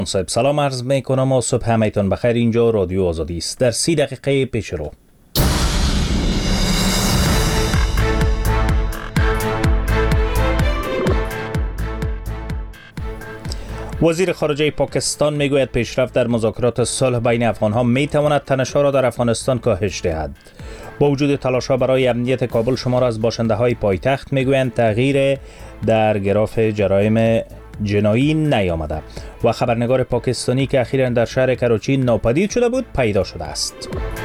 صاحب سلام عرض میکنم و صبح همایتان بخیر. اینجا رادیو آزادی است. در 30 دقیقه پیش رو وزیر خارجه پاکستان میگوید پیشرفت در مذاکرات صلح بین افغانها میتواند تنش‌ها را در افغانستان کاهش دهد. با وجود تلاش‌ها برای امنیت کابل، شمار از باشنده‌های پایتخت میگویند تغییر در گراف جرایم جنایی نیامده و خبرنگار پاکستانی که اخیراً در شهر کراچی ناپدید شده بود پیدا شده است.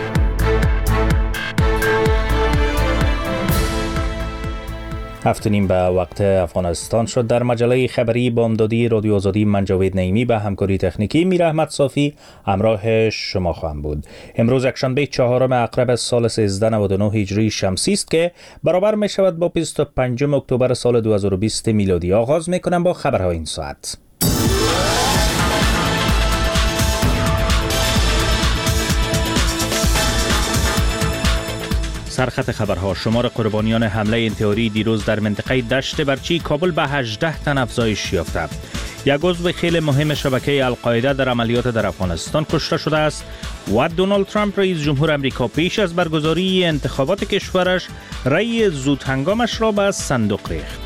هفت نیم به وقت افغانستان شد. در مجله خبری بامدادی رادیو آزادی من جاوید نعیمی به همکاری تکنیکی میر احمد صافی همراه شما خواهم بود. امروز یکشنبه 4 اقرب سال 1399 هجری شمسی است که برابر می شود با 25 اکتبر سال 2020 میلادی. آغاز می کنم با خبرهای این ساعت. سرخط خبرها: شمار قربانیان حمله انتحاری دیروز در منطقه دشت برچی کابل به 18 تن افزایش یافته. یک عضو خیلی مهم شبکه القاعده در عملیات در افغانستان کشته شده است و دونالد ترامپ رئیس جمهور امریکا پیش از برگزاری انتخابات کشورش رأی زود هنگامش را به صندوق ریخت.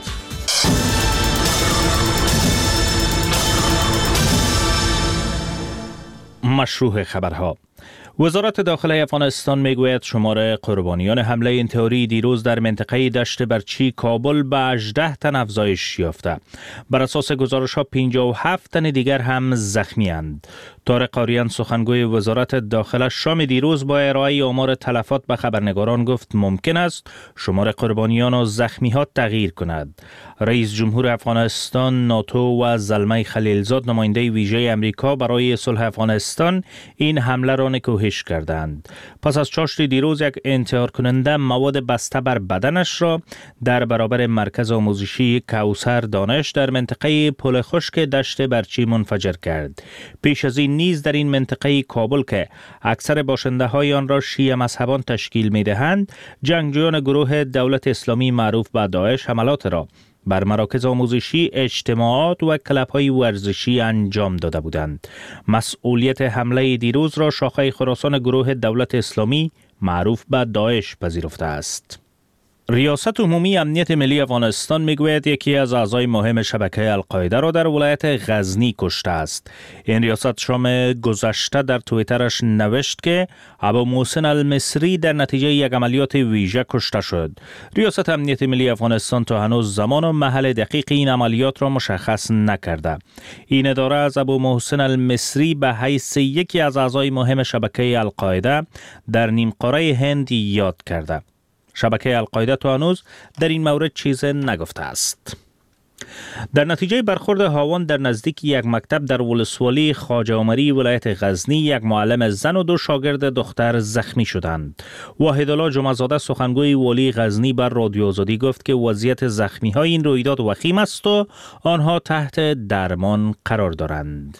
مشروع خبرها: وزارت داخله افغانستان میگوید شمار قربانیان حمله انتحاری دیروز در منطقه دشت برچی کابل به 18 تن افزایش یافته. بر اساس گزارش‌ها 57 تن دیگر هم زخمی اند. طارق آریان سخنگوی وزارت داخله شام دیروز با ارائه آمار تلفات به خبرنگاران گفت ممکن است شمار قربانیان و زخمی‌ها تغییر کند. رئیس جمهور افغانستان ناتو و زلمه خلیلزاد نماینده ویژه امریکا برای صلح افغانستان این حمله را نکوهش کردند. پس از چاشت دیروز یک انتحار کننده مواد بسته بر بدنش را در برابر مرکز آموزشی کوثر دانش در منطقه پل خشک دشت برچی منفجر کرد. پیش از این نیز در این منطقه کابل که اکثر باشنده های آن را شیعه مذهبان تشکیل می دهند، جنگجویان گروه دولت اسلامی معروف به داعش حملات را بر مراکز آموزشی، اجتماعات و کلب‌های ورزشی انجام داده بودند. مسئولیت حمله دیروز را شاخه خراسان گروه دولت اسلامی معروف به داعش پذیرفته است. ریاست عمومی امنیت ملی افغانستان میگوید یکی از اعضای مهم شبکه القاعده را در ولایت غزنی کشته است. این ریاست شام گذشته در توییترش نوشت که ابو محسن المصری در نتیجه یک عملیات ویژه کشته شد. ریاست امنیت ملی افغانستان تا هنوز زمان و محل دقیق این عملیات را مشخص نکرده. این اداره از ابو محسن المصری به حیث یکی از اعضای مهم شبکه القاعده در نیمقاره هند یاد کرده. شبکه القاعده تا هنوز در این مورد چیز نگفته است. در نتیجه برخورد هاون در نزدیک یک مکتب در ولسوالی خواجه عمری ولایت غزنی، یک معلم زن و 2 شاگرد دختر زخمی شدند. واحدالله جمعه‌زاده سخنگوی والی غزنی بر رادیو آزادی گفت که وضعیت زخمی های این رویداد وخیم است و آنها تحت درمان قرار دارند.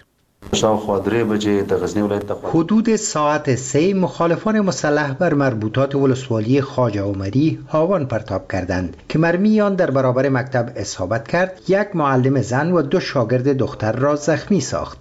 حدود ساعت 3 مخالفان مسلح بر مربوطات ولسوالی خواجه عمری هاون پرتاب کردند که مرمی آن در برابر مکتب اصابت کرد. یک معلم زن و 2 شاگرد دختر را زخمی ساخت.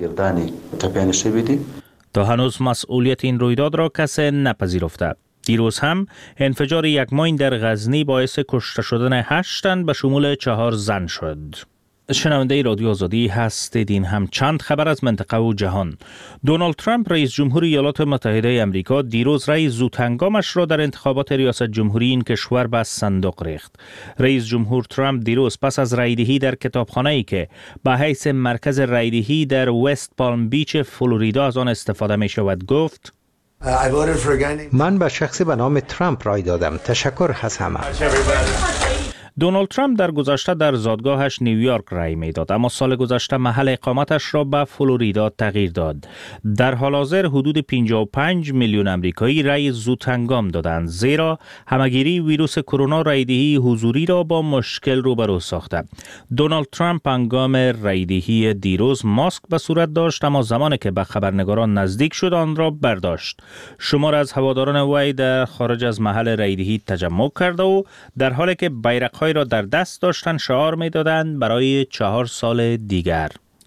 تا هنوز مسئولیت این رویداد را کسی نپذیرفته. دیروز هم انفجار یک ماین در غزنی باعث کشته شدن 8 تن به شمول 4 زن شد. شنونده رادیو آزادی هستید. این هم چند خبر از منطقه و جهان. دونالد ترامپ رئیس جمهور ایالات متحده آمریکا دیروز رأی زود هنگامش را در انتخابات ریاست جمهوری این کشور به صندوق ریخت. رئیس جمهور ترامپ دیروز پس از رأیدهی در کتابخانه‌ای که به حیث مرکز رأیدهی در وست پالم بیچ فلوریدا از آن استفاده می شود گفت: من به شخصی به نام ترامپ رای دادم. تشکر از همه. دونالد ترامپ در گذشته در زادگاهش نیویورک رأی میداد، اما سال گذشته محل اقامتش را به فلوریدا تغییر داد. در حال حاضر حدود 55 میلیون امریکایی رأی زود هنگام دادند، زیرا همهگیری ویروس کرونا رأیدهی حضوری را با مشکل روبرو ساخته. دونالد ترامپ هنگام رأیدهی دیروز ماسک به صورت داشت، اما زمانی که به خبرنگاران نزدیک شد آن را برداشت. شمار از هواداران وی در خارج از محل رأیدهی تجمع کرده و در حالی که بیرق‌های را در دست داشتن شعار می‌دادند برای 4 سال دیگر.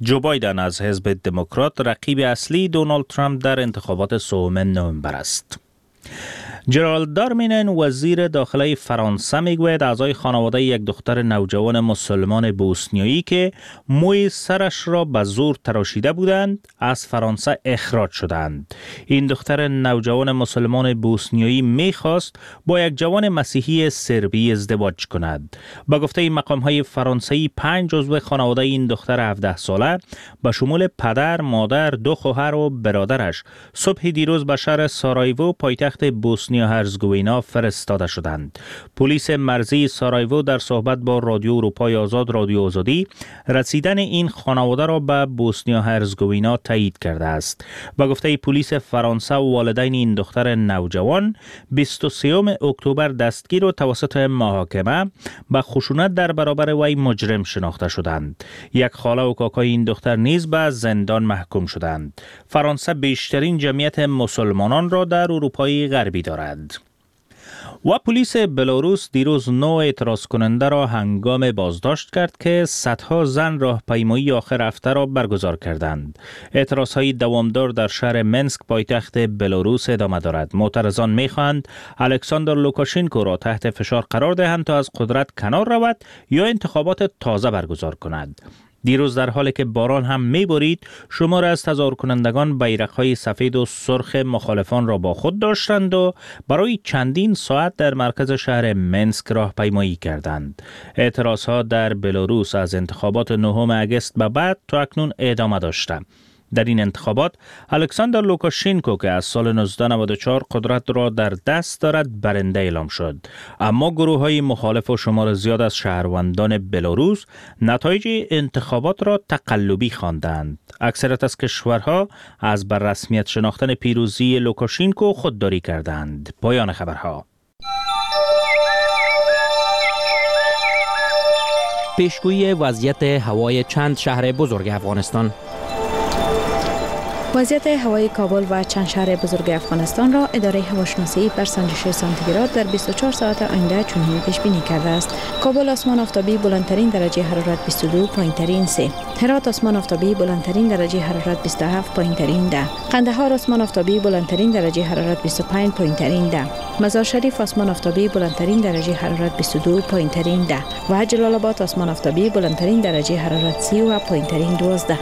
جو بایدن از حزب دموکرات رقیب اصلی دونالد ترامپ در انتخابات سوم نوامبر است. جرالد دارمینن وزیر داخلی فرانسه میگوید اعضای خانواده یک دختر نوجوان مسلمان بوسنیایی که موی سرش را به زور تراشیده بودند از فرانسه اخراج شدند. این دختر نوجوان مسلمان بوسنیایی میخواست با یک جوان مسیحی سربی ازدواج کند. با گفته مقام‌های فرانسوی 5 عضو خانواده این دختر 17 ساله به شمول پدر، مادر، 2 خواهر و برادرش صبح دیروز به شهر سارایوو پایتخت بوسنیا هرزگوینا فرستاده شدند. پلیس مرزی سارایوو در صحبت با رادیو اروپای آزاد رادیو آزادی رسیدن این خانواده را به بوسنیا هرزگوینا تایید کرده است. با گفته پلیس فرانسه والدین این دختر نوجوان 23 اکتبر دستگیر و توسط محاکمه به خشونت در برابر وی مجرم شناخته شدند. یک خاله و کاکای این دختر نیز به زندان محکوم شدند. فرانسه بیشترین جمعیت مسلمانان را در اروپای غربی دارد. و پلیس بلاروس دیروز 9 اعتراض کننده را هنگام بازداشت کرد که صدها زن راهپیمایی آخر هفته را برگزار کردند. اعتراضهای دوامدار در شهر منسک پایتخت بلاروس ادامه دارد. معترضان می‌خواهند الکساندر لوکاشنکو را تحت فشار قرار دهند تا از قدرت کنار رود یا انتخابات تازه برگزار کند. دیروز در حالی که باران هم می‌بارید، شمار از تظاهر کنندگان بیرق‌های سفید و سرخ مخالفان را با خود داشتند و برای چندین ساعت در مرکز شهر منسک راهپیمایی کردند. اعتراضها در بلاروس از انتخابات 9 اگست به بعد تا اکنون ادامه داشته. در این انتخابات الکساندر لوکاشنکو که از سال 1994 قدرت را در دست دارد برنده اعلام شد، اما گروه‌های مخالف و شمار زیاد از شهروندان بلاروس نتایج انتخابات را تقلبی خواندند. اکثریت از کشورها از بر رسمیت شناختن پیروزی لوکاشنکو خودداری کردند. پایان خبرها. پیشگویی وضعیت هوای چند شهر بزرگ افغانستان. وضعیت هوای کابل و چند شهر بزرگ افغانستان را اداره هواشناسی بر سنجش سانتیگراد در 24 ساعت آینده چنین پیش بینی کرده است. کابل آسمان آفتابی بلندترین درجه حرارت 22، پایینترین 3. هرات آسمان آفتابی بلندترین درجه حرارت 27، پایینترین 10. قندهار آسمان آفتابی بلندترین درجه حرارت 25، پایینترین 10. مزار شریف آسمان آفتابی بلندترین درجه حرارت 22، پایینترین 10. و جلال آباد آسمان آفتابی بلندترین درجه حرارت 30 و پایینترین 12.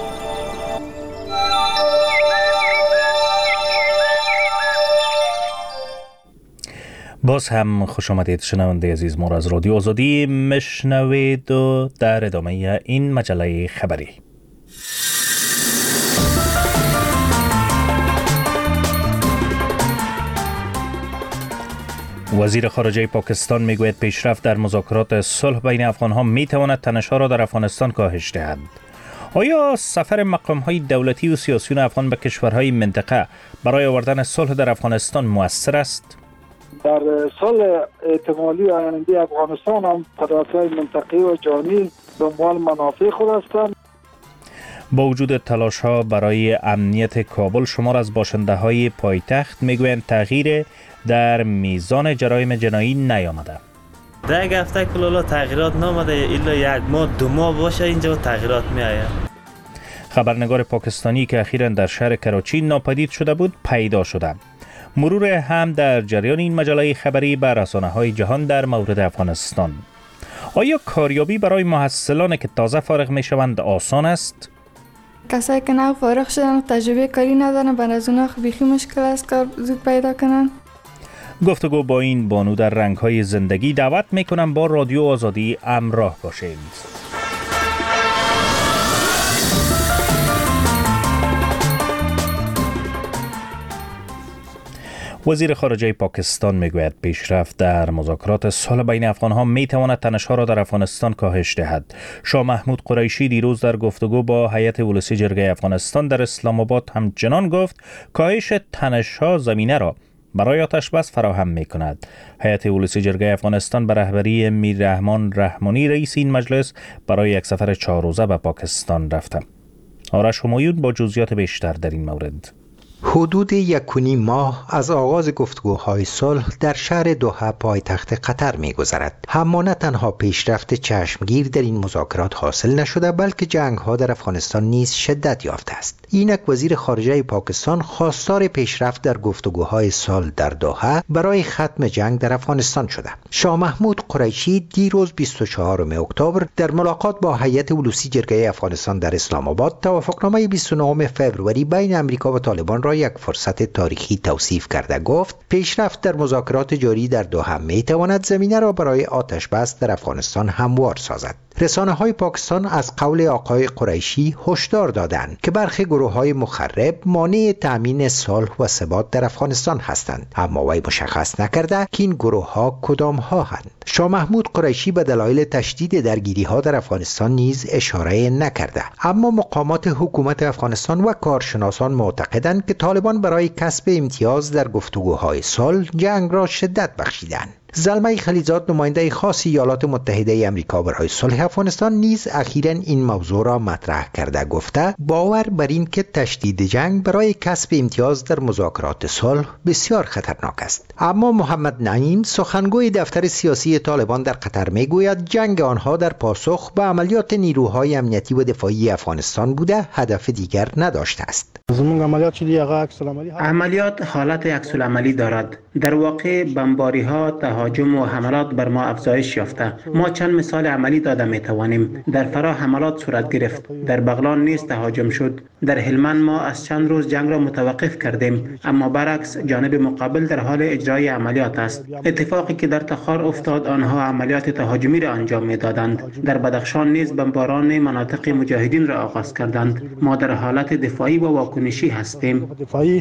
باز هم خوش آمدید شنونده عزیز، ما را از رادیو آزادی مشنوید و در ادامه این مجله خبری. وزیر خارجه پاکستان میگوید پیشرفت در مذاکرات صلح بین افغانها میتواند تنش‌ها را در افغانستان کاهش دهد. آیا سفر مقام‌های دولتی و سیاسیون افغان به کشورهای منطقه برای آوردن صلح در افغانستان مؤثر است؟ در صلح احتمالی آینده افغانستان هم طرف‌های منطقه‌ای و جهانی دنبال منافع خود هستند. با وجود تلاش‌ها برای امنیت کابل، شمار از باشنده‌های پایتخت میگویند تغییر در میزان جرایم جنایی نیامده. در یک هفته کلالا تغییرات نامده، الا 1 ماه 2 ماه باشه اینجا تغییرات میآید. خبرنگار پاکستانی که اخیراً در شهر کراچی ناپدید شده بود پیدا شده. مرور هم در جریان این مجله خبری بر رسانه‌های جهان در مورد افغانستان. آیا کاریابی برای محصلانی که تازه فارغ میشوند آسان است؟ کسایی که نو فارغ شدن و تجربه کاری ندارن، برای از اونها بیخی مشکل است کار زود پیدا کنن. گفتگو با این بانو در رنگ‌های زندگی. دعوت میکنم با رادیو آزادی همراه باشید. وزیر خارجه پاکستان میگوید پیشرفت در مذاکرات صلح بین افغانها میتواند تنش‌ها را در افغانستان کاهش دهد. شاه محمود قریشی دیروز در گفتگو با هیئت ولسی جرگه افغانستان در اسلام آباد همچنان گفت کاهش تنش‌ها زمینه را برای آتش بس فراهم می‌کند. هیئت ولسی جرگه افغانستان به رهبری میررحمان رحمانی رئیس این مجلس برای یک سفر 4 روزه به پاکستان رفته. آرش همایون با جزئیات بیشتر در این مورد. حدود 1.5 ماه از آغاز گفتگوهای صلح در شهر دوحه پایتخت قطر می‌گذرد. اما نه تنها پیشرفت چشمگیر در این مذاکرات حاصل نشده، بلکه جنگ‌ها در افغانستان نیز شدت یافته است. اینک وزیر خارجه پاکستان خواستار پیشرفت در گفتگوهای صلح در دوحه برای ختم جنگ در افغانستان شده. شاه محمود قریشی دیروز 24 اکتبر در ملاقات با هیئت ولوسی جرگه افغانستان در اسلام آباد توافقنامه 29 فوریه بین امریکا و طالبان را یک فرصت تاریخی توصیف کرده گفت پیشرفت در مذاکرات جاری در دوحه میتواند زمینه را برای آتش بس در افغانستان هموار سازد. رسانه‌های پاکستان از قول آقای قریشی هشدار دادند که برخی گروه‌های مخرب مانع تأمین صلح و ثبات در افغانستان هستند، اما وی مشخص نکرده که این گروه‌ها کدام‌ها هستند. شاه محمود قریشی به دلایل تشدید درگیری‌ها در افغانستان نیز اشاره نکرده، اما مقامات حکومت افغانستان و کارشناسان معتقدند که طالبان برای کسب امتیاز در گفتگوهای صلح جنگ را شدت بخشیدند. زلمه خلیزاد نماینده خاص ایالات متحده آمریکا برای صلح افغانستان نیز اخیراً این موضوع را مطرح کرده گفته باور بر این که تشدید جنگ برای کسب امتیاز در مذاکرات صلح بسیار خطرناک است. اما محمد نعیم سخنگوی دفتر سیاسی طالبان در قطر میگوید جنگ آنها در پاسخ به عملیات نیروهای امنیتی و دفاعی افغانستان بوده، هدف دیگر نداشته است. عملیات حالت عکس‌العملی دارد. در واقع بمباری‌ها، تهاجم و حملات بر ما افزایش یافته. ما چند مثال عملی داده می‌توانیم. در فرا حملات صورت گرفت. در بغلان نیز تهاجم شد. در هلمند ما از چند روز جنگ را متوقف کردیم، اما برعکس جانب مقابل در حال اجرای عملیات است. اتفاقی که در تخار افتاد، آنها عملیات تهاجمی را انجام می‌دادند. در بدخشان نیز بمباران مناطق مجاهدین را آغاز کردند. ما در حالت دفاعی و واکنشی هستیم.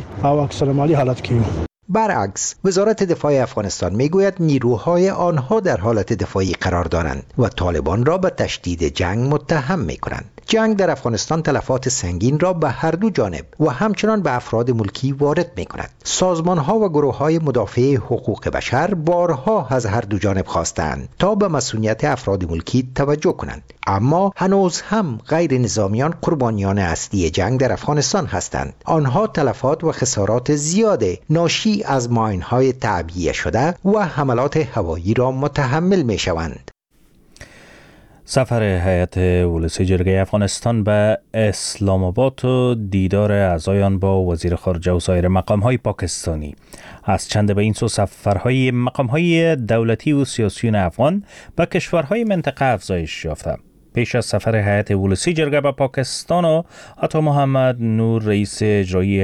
برعکس وزارت دفاع افغانستان میگوید نیروهای آنها در حالت دفاعی قرار دارند و طالبان را به تشدید جنگ متهم میکنند. جنگ در افغانستان تلفات سنگین را به هر دو جانب و همچنان به افراد ملکی وارد میکند. سازمانها و گروههای مدافع حقوق بشر بارها از هر دو جانب خواستند تا به مسئولیت افراد ملکی توجه کنند، اما هنوز هم غیر نظامیان قربانیان اصلی جنگ در افغانستان هستند. آنها تلفات و خسارات زیاد ناشی از ماین‌های تعبیه شده و حملات هوایی را متحمل میشوند. سفر هیئت ولوسی جرگه افغانستان به اسلام آباد و دیدار اعضایان با وزیر خارجه و سایر مقام‌های پاکستانی. از چند به این سو سفرهای مقام‌های دولتی و سیاسیون افغان به کشورهای منطقه افزایش یافته. پیش از سفر هیئت ولوسی جرگه به پاکستان و عطا محمد نور رئیس اجرایی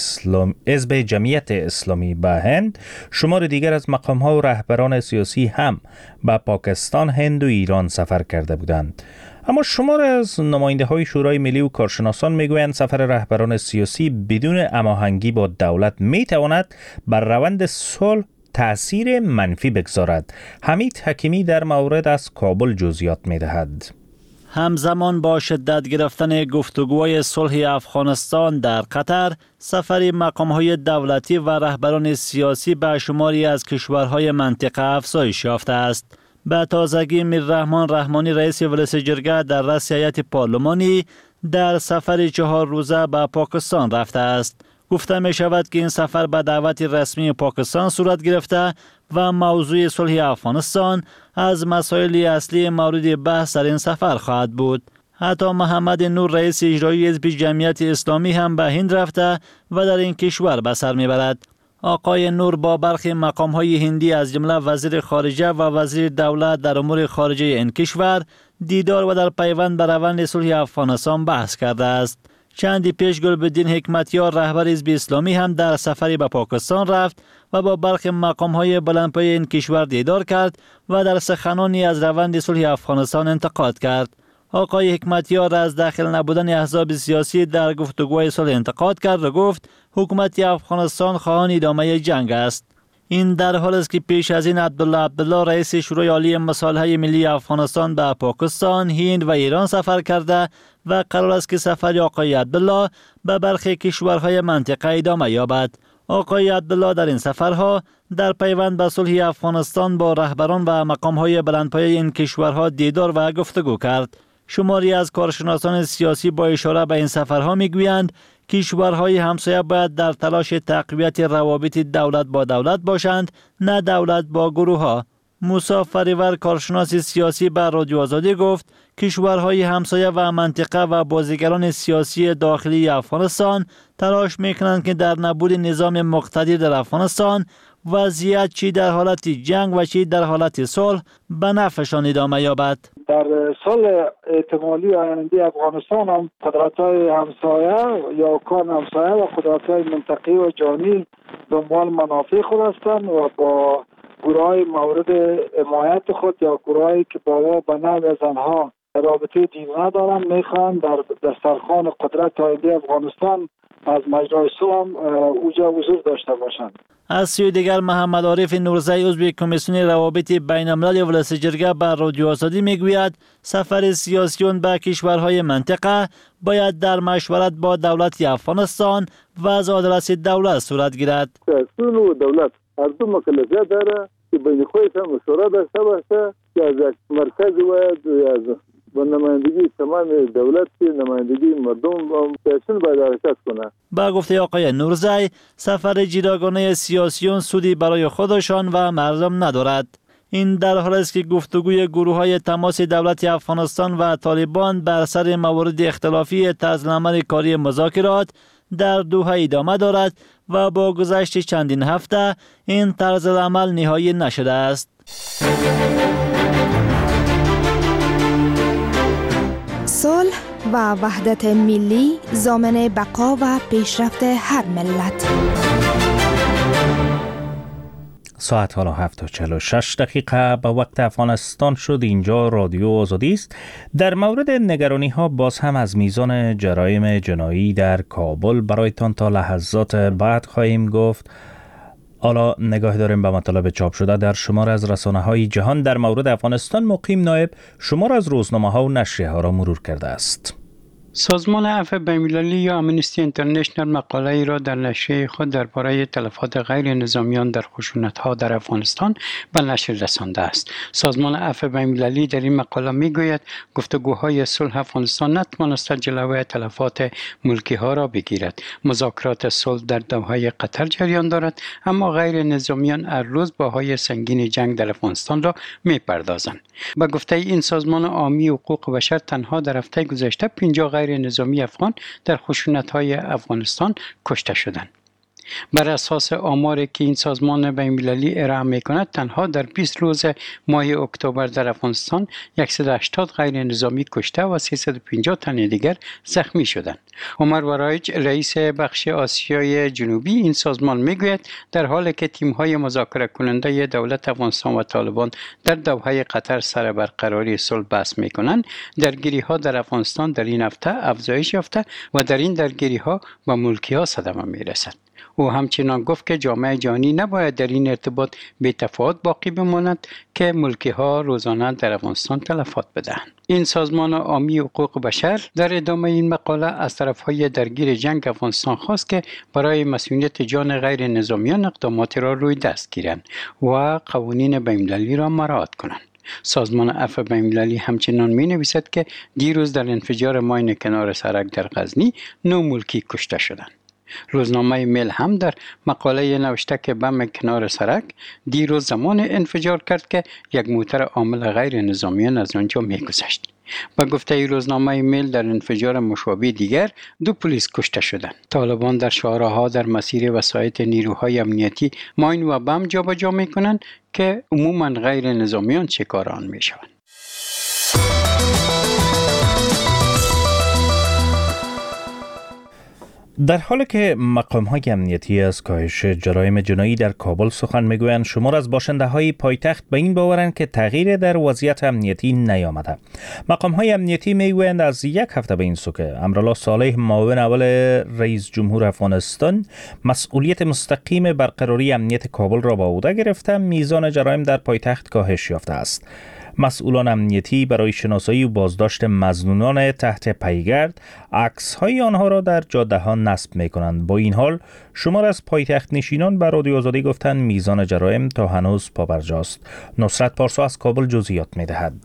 حزب جمعیت اسلامی به هند، شمار دیگر از مقام‌ها و رهبران سیاسی هم به پاکستان، هند و ایران سفر کرده بودند. اما شمار از نماینده‌های شورای ملی و کارشناسان میگویند سفر رهبران سیاسی بدون هماهنگی با دولت میتواند بر روند صلح تأثیر منفی بگذارد. حمید حکیمی در مورد از کابل جزئیات میدهد. همزمان با شدت گرفتن گفتگوهای صلح افغانستان در قطر، سفر مقام‌های دولتی و رهبران سیاسی به شماری از کشورهای منطقه افزایش یافته است. به تازگی میررحمان رحمانی رئیس ولوسی جرگه در رأس هیئت پارلمانی در سفر 4 روزه به پاکستان رفته است. گفته می شود که این سفر به دعوت رسمی پاکستان صورت گرفته و موضوع صلح افغانستان از مسائل اصلی مورد بحث در این سفر خواهد بود. عطا محمد نور رئیس اجرایی حزب جمعیت اسلامی هم به هند رفته و در این کشور به سر میبرد. آقای نور با برخی مقام‌های هندی از جمله وزیر خارجه و وزیر دولت در امور خارجه این کشور دیدار و در پیوند به روند صلح افغانستان بحث کرده است. چندی پیش گلبدین حکمتیار رهبر حزب اسلامی هم در سفری به پاکستان رفت و با برخی مقام‌های بلندپایه این کشور دیدار کرد و در سخنانی از روند صلح افغانستان انتقاد کرد. آقای حکمتیار از داخل نبودن احزاب سیاسی در گفتگوهای صلح انتقاد کرد و گفت حکومت افغانستان خواهان ادامه جنگ است. این در حال است که پیش از این عبدالله رئیس شورای عالی مصالحه ملی افغانستان به پاکستان، هند و ایران سفر کرده و قرار است که سفر آقای عبدالله به برخی کشورهای منطقه ادامه یابد. آقای عبدالله در این سفرها در پیوند به صلح افغانستان با رهبران و مقام‌های بلندپایه این کشورها دیدار و گفتگو کرد. شماری از کارشناسان سیاسی با اشاره به این سفرها میگویند کشورهای همسایه باید در تلاش تقویت روابط دولت با دولت باشند، نه دولت با گروه ها. موسی فریور کارشناس سیاسی بر رادیو آزادی گفت کشورهای همسایه و منطقه و بازیگران سیاسی داخلی افغانستان تلاش میکنند که در نبود نظام مقتدر در افغانستان وضعیت چی در حالت جنگ و چی در حالت صلح به نفعشان ادامه یابد. در سال احتمالی آینده افغانستان هم قدرت‌های همسایه یا کان همسایه و قدرت‌های منطقه‌ای و جهانی دنبال منافع خود هستند و با گروه‌های مورد حمایت خود یا گروهایی که با نوع از آنها رابطه دیوانه دارند میخوان در دسترخوان قدرت آینده افغانستان از مجرای صلح اوجا حضور داشته باشند. از سوی دیگر محمد عارف نورزی عضو کمیسیون روابط بین‌المللی ولایت جرگه بر رادیو آزادی میگوید سفر سیاسیون به کشورهای منطقه باید در مشورت با دولت افغانستان و از آدرس دولت صورت گیرد. سیاسیون و دولت هر دو مکلفیت داره که بین خودشان مشوره داشته باشه که از مرکز و از با نمایندگی تمام دولت که نمایندگی مردم سیاسیون باید حرکت کنه. با گفته آقای نورزی سفر جداگانه سیاسیون سودی برای خودشان و مردم ندارد. این در حالی است که گفتگوی گروه‌های تماس دولت افغانستان و طالبان بر سر موارد اختلافی طرزالعمل کاری مذاکرات در دوحه ادامه دارد و با گذشت چندین هفته این طرزالعمل نهایی نشده است. صلح و وحدت ملی ضامن بقا و پیشرفت هر ملت. ساعت حالا 7:46 به وقت افغانستان شد. اینجا رادیو آزادی است. در مورد نگرانی ها باز هم از میزان جرایم جنایی در کابل برایتان تا لحظات بعد خواهیم گفت. حالا نگاه داریم به مطالب چاپ شده در شمار از رسانه‌های جهان در مورد افغانستان. مقیم نایب شمار از روزنامه‌ها و نشریه‌ها را مرور کرده است. سازمان عفو بین‌المللی یا امنستی اینترنشنال مقاله‌ای را در نشریه خود درباره تلفات غیر نظامیان در خشونت‌ها در افغانستان به نشر رسانده است. سازمان عفو بین‌المللی در این مقاله می‌گوید گفتگوهای صلح افغانستان نتوانسته جلوی تلفات ملکی‌ها را بگیرد. مذاکرات صلح در دوحه قطر جریان دارد، اما غیر نظامیان هر روز باهای سنگین جنگ در افغانستان را می‌پردازند. به گفته این سازمان عامی حقوق بشر تنها در هفته گذشته 50 غیر نظامی افغان در خشونت‌های افغانستان کشته شدند. بر اساس آماری که این سازمان بین‌المللی ارائه می‌کند تنها در 20 روز ماه اکتبر در افغانستان 180 غیر نظامی کشته و 350 تن دیگر زخمی شدند. عمر ورایج رئیس بخش آسیای جنوبی این سازمان میگوید در حالی که تیم‌های مذاکره کننده دولت افغانستان و طالبان در دوحه قطر سر برقراری صلح بحث می‌کنند، درگیری‌ها در افغانستان در این هفته افزایش یافته و در این درگیری‌ها به ملکی‌ها صدمه می‌رسد. او همچنان گفت که جامعه جهانی نباید در این ارتباط بی‌تفاوت باقی بماند که ملکی‌ها روزانه در افغانستان تلفات بدهند. این سازمان عامی حقوق بشر در ادامه این مقاله از طرف‌های درگیر جنگ افغانستان خواست که برای مسئولیت جان غیر نظامیان اقداماتی را روی دست گیرند و قوانین بین‌المللی را مراعات کنند. سازمان عفو بین‌المللی همچنان می‌نویسد که دیروز در انفجار ماین کنار سرک در غزنی 9 ملکی کشته شدند. روزنامه میل هم در مقاله نوشته که بم کنار سرک دیروز زمان انفجار کرد که یک موتر حامل غیر نظامیان از آنجا می‌گذشت. با گفته روزنامه میل در انفجار مشابه دیگر 2 پلیس کشته شدند. طالبان در شهرها در مسیر وسایط نیروهای امنیتی ماین و بم جابجا می‌کنند که عموماً غیر نظامیان شکار آن می‌شوند. در حالی که مقام‌های امنیتی از کاهش جرایم جنایی در کابل سخن میگویند، شمار از باشنده‌های پایتخت به این باورند که تغییر در وضعیت امنیتی نیامده. مقام‌های امنیتی میگویند از یک هفته به این سو که امرالله صالح معاون اول رئیس جمهور افغانستان مسئولیت مستقیم برقراری امنیت کابل را به عهده گرفته، میزان جرایم در پایتخت کاهش یافته است. مسئولان امنیتی برای شناسایی و بازداشت مظنونان تحت پیگرد عکس‌های آنها را در جاده‌ها نصب می‌کنند. با این حال شمار از پایتخت نشینان به رادیو آزادی گفتند میزان جرایم تا هنوز پابرجاست. نصرت پارسا از کابل جزئیات می‌دهد.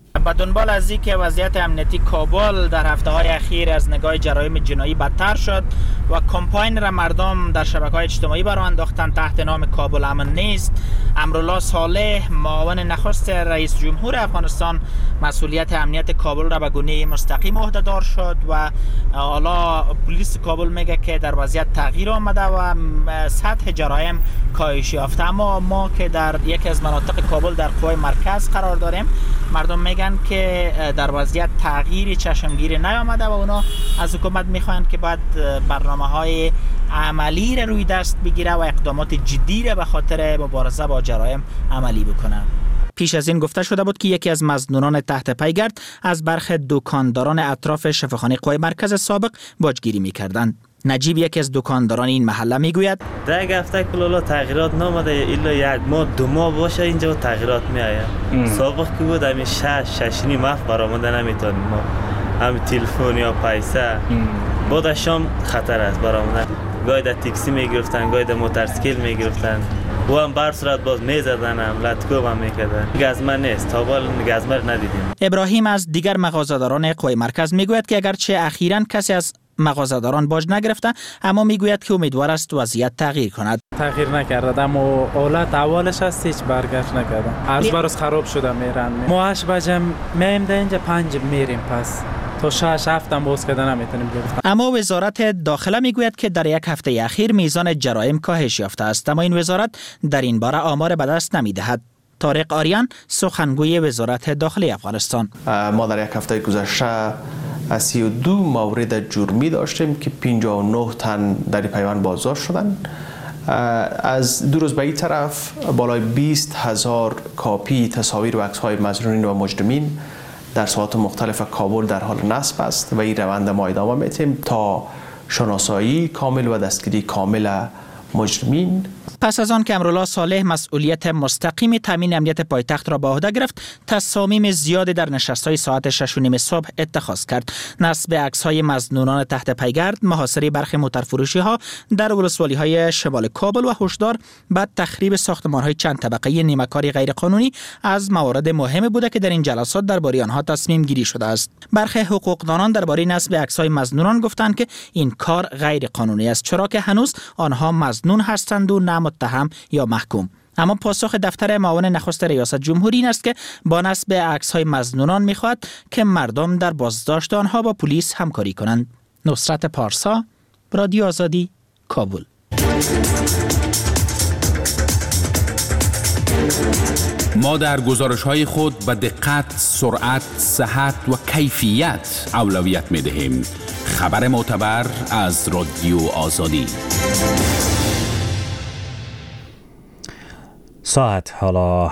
با دنبال از اینکه وضعیت امنیتی کابل در هفته‌های اخیر از نگاه جرایم جنایی بدتر شد و کمپاین را مردم در شبکه‌های اجتماعی برآورده انداختن تحت نام کابل امن نیست، امرالله صالح معاون نخست رئیس جمهور افغانستان مسئولیت امنیت کابل را به گونه مستقیم عهده‌دار شد و حالا پلیس کابل میگه که در وضعیت تغییر آمده و سطح جرایم کاهش یافته. اما ما که در یکی از مناطق کابل در قوای مرکز قرار داریم، مردم میگن که در وضعیت تغییری چشمگیری نیامده و اونا از حکومت میخوان که باید برنامه‌های عملی را روی دست بگیره و اقدامات جدی را به خاطر مبارزه با جرایم عملی بکنه. پیش از این گفته شده بود که یکی از مظنونان تحت پیگرد از برخی دکانداران اطراف شفاخانه قوای مرکز سابق باجگیری میکردند. نجیب یکی از دکانداران این محله میگوید در یک هفته کلالا تغییرات نامده، الا یک ماه دو ماه باشه اینجا تغییرات میآید. سابق که بود همین 6 نیم هفت برآمده نمیتونیم ما، همین تلفن یا پیسه بعد شام خطر است برآمده. گاهی در تاکسی میگرفتن، گاهی در موتورسیکل میگرفتن و هم بر صورت باز میزدن، هم لطکوب هم میکردن. گزمه نیست، تا حال گزمه ندیدیم. ابراهیم از دیگر مغازه‌داران قوای مرکز میگوید که اگرچه اخیراً کسی از مغازه‌داران باج نگرفته، اما میگوید که امیدوار است وضعیت تغییر کند. تغییر نکرده، اما حالت اولش است، هیچ برگشت نکردم. از برس خراب شده میرن. ما 8 بجه میایم در اینجا 5 میریم، پس تا 6 7 هم باز کردن نمیتونیم بریم. اما وزارت داخله میگوید که در یک هفته اخیر میزان جرایم کاهش یافته است، اما این وزارت در این باره آمار به دست نمیدهد. طارق آریان سخنگوی وزارت داخلی افغانستان: ما در یک هفته گذشته 32 مورد جرمی داشتیم که 59 تن در پیوند بازداشت شدند. از 2 روز به این طرف بالای 20,000 کاپی تصاویر و عکس‌های مظنونین و مجرمین در ساحات مختلف کابل در حال نصب است و این روند ما ادامه میدیم تا شناسایی کامل و دستگیری کامل مجرمین. پس از آن که امرالله صالح مسئولیت مستقیم تامین امنیت پایتخت را به عهده گرفت، تصامیم زیادی در نشست‌های ساعت 6:30 صبح اتخاذ کرد. نصب عکس‌های مظنونان تحت پیگرد، محاصره برخی موتورفروشی‌ها در ولسوالی‌های شمال کابل و هشدار بعد تخریب ساختمان‌های چند طبقه نیمه‌کاری غیرقانونی از موارد مهم بوده که در این جلسات درباره آنها تصمیم گیری شده است. برخی حقوقدانان درباره نصب عکس‌های مظنونان گفتند که این کار غیر قانونی است، چرا که هنوز آنها مظنون هستند و نه متهم یا محکوم. اما پاسخ دفتر معاون نخست ریاست جمهوری این است که با نصب عکس‌های مظنونان می‌خواهد که مردم در بازداشت آنها با پلیس همکاری کنند. نصرت پارسا، رادیو آزادی، کابل. ما در گزارش‌های خود به دقت، سرعت، صحت و کیفیت اولویت می‌دهیم. خبر معتبر از رادیو آزادی. ساعت حالا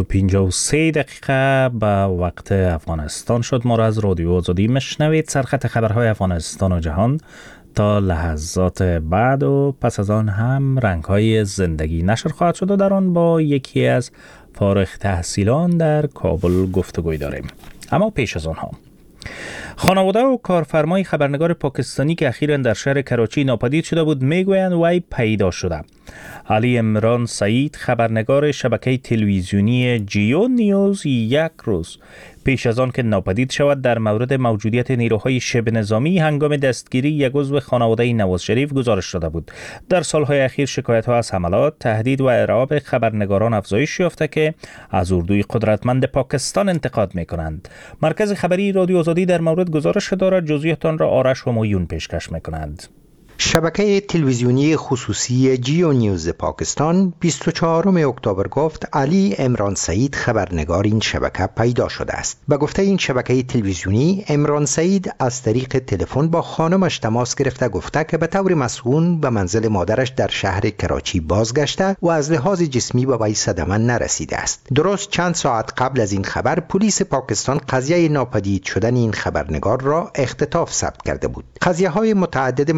7:53 به وقت افغانستان شد. ما را از رادیو آزادی مشنوید. سرخط خبرهای افغانستان و جهان تا لحظات بعد و پس از آن هم رنگ‌های زندگی نشر خواهد شد و در آن با یکی از فارغ التحصیلان در کابل گفتگوی داریم. اما پیش از آنها، خانواده و کارفرمای خبرنگار پاکستانی که اخیراً در شهر کراچی ناپدید شده بود میگویند وی پیدا شده. علی عمران سعید، خبرنگار شبکه تلویزیونی جیو نیوز، یک روز پیش از آن که ناپدید شود در مورد موجودیت نیروهای شبه نظامی هنگام دستگیری یک عضو خانواده نواز شریف گزارش داده بود. در سالهای اخیر شکایت‌ها از حملات، تهدید و ارعاب خبرنگاران افزایش یافته که از اردوی قدرتمند پاکستان انتقاد می‌کنند. مرکز خبری رادیو آزادی در مورد گزارش دارد. جزئیات آن را آرش همایون پیشکش می‌کنند. شبکه تلویزیونی خصوصی جیو نیوز پاکستان 24 اکتبر گفت علی عمران سعید خبرنگار این شبکه پیدا شده است. به گفته این شبکه تلویزیونی، عمران سعید از طریق تلفن با خانمش تماس گرفته گفته که به طور مسئول به منزل مادرش در شهر کراچی بازگشته و از لحاظ جسمی به وی صدمه نرسیده است. درست چند ساعت قبل از این خبر پلیس پاکستان قضیه ناپدید شدن این خبرنگار را اختطاف ثبت کرده بود. قضیه‌های متعدد مفقود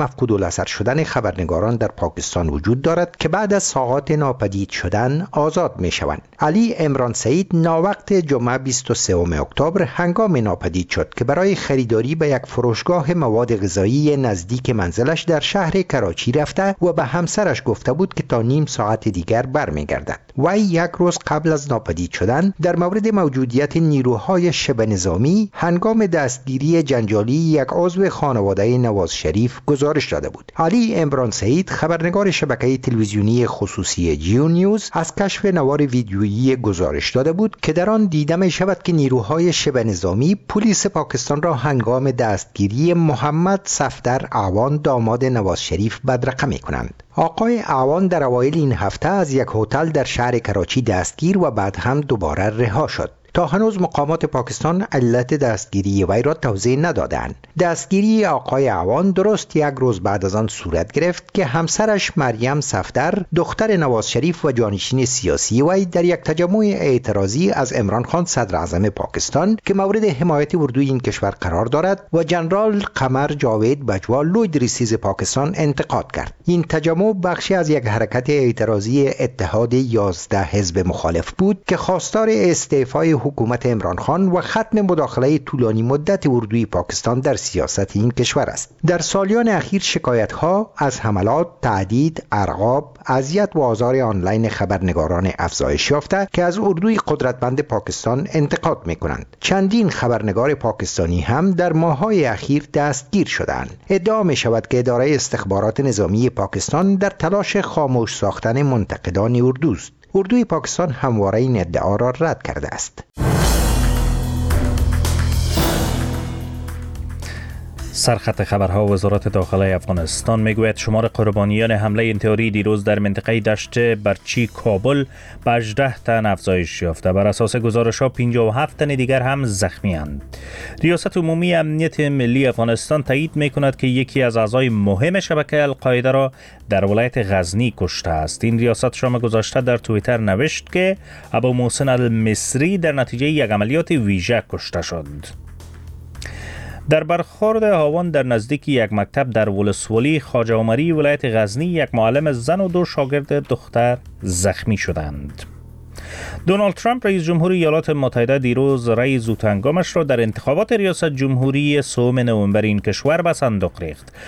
اثر شدن خبرنگاران در پاکستان وجود دارد که بعد از ساعات ناپدید شدن آزاد می شوند. علی عمران سعید ناوقت جمعه 23 اکتبر هنگام ناپدید شد که برای خریداری به یک فروشگاه مواد غذایی نزدیک منزلش در شهر کراچی رفته و به همسرش گفته بود که تا نیم ساعت دیگر برمیگردد. وی یک روز قبل از ناپدید شدن در مورد موجودیت نیروهای شبه نظامی هنگام دستگیری جنجالی یک عضو خانواده نواز شریف گزارش داده بود. علی عمران سعید خبرنگار شبکه تلویزیونی خصوصی جیو نیوز از کشف نوار ویدیویی گزارش داده بود که در آن دیده می شود که نیروهای شبه نظامی پلیس پاکستان را هنگام دستگیری محمد صفدر اعوان داماد نواز شریف بدرقه می کنند. آقای اعوان در اوایل این هفته از یک هتل در شهر کراچی دستگیر و بعد هم دوباره رها شد. تا هنوز مقامات پاکستان علت دستگیری وی را توضیح ندادند. دستگیری آقای اعوان درست یک روز بعد از آن صورت گرفت که همسرش مریم صفدر دختر نواز شریف و جانشین سیاسی وی در یک تجمع اعتراضی از عمران خان صدر اعظم پاکستان که مورد حمایت اردوی این کشور قرار دارد و جنرال قمر جاوید بجوا لوی ریسیز پاکستان انتقاد کرد. این تجمع بخشی از یک حرکت اعتراضی اتحاد 11 حزب مخالف بود که خواستار استعفای حکومت عمران خان و ختم مداخله طولانی مدت اردوی پاکستان در سیاست این کشور است. در سالیان اخیر شکایت‌ها از حملات، تهدید، ارعاب، اذیت و آزار آنلاین خبرنگاران افزایش یافته که از اردوی قدرتمند پاکستان انتقاد می‌کنند. چندین خبرنگار پاکستانی هم در ماه‌های اخیر دستگیر شدند. ادعا می‌شود که اداره استخبارات نظامی پاکستان در تلاش خاموش ساختن منتقدان اردوست. اردوی پاکستان همواره این ادعا را رد کرده است. سرخط خبرها وزارت داخله افغانستان میگوید شمار قربانیان حمله انتحاری دیروز در منطقه دشت برچی کابل به 18 تن افزایش یافته. بر اساس گزارش‌ها 57 تن دیگر هم زخمی اند. ریاست عمومی امنیت ملی افغانستان تایید میکند که یکی از اعضای مهم شبکه القاعده را در ولایت غزنی کشته است. این ریاست شام گذشته در توییتر نوشت که ابو محسن المصری در نتیجه یک عملیات ویژه کشته شد. در برخورد هاوان در نزدیک یک مکتب در ولسوالی خواجه عمری ولایت غزنی یک معلم زن و 2 شاگرد دختر زخمی شدند. دونالد ترامپ رئیس جمهور ایالات متحده دیروز رأی زودهنگامش را در انتخابات ریاست جمهوری 3 نوامبر این کشور به صندوق ریخت.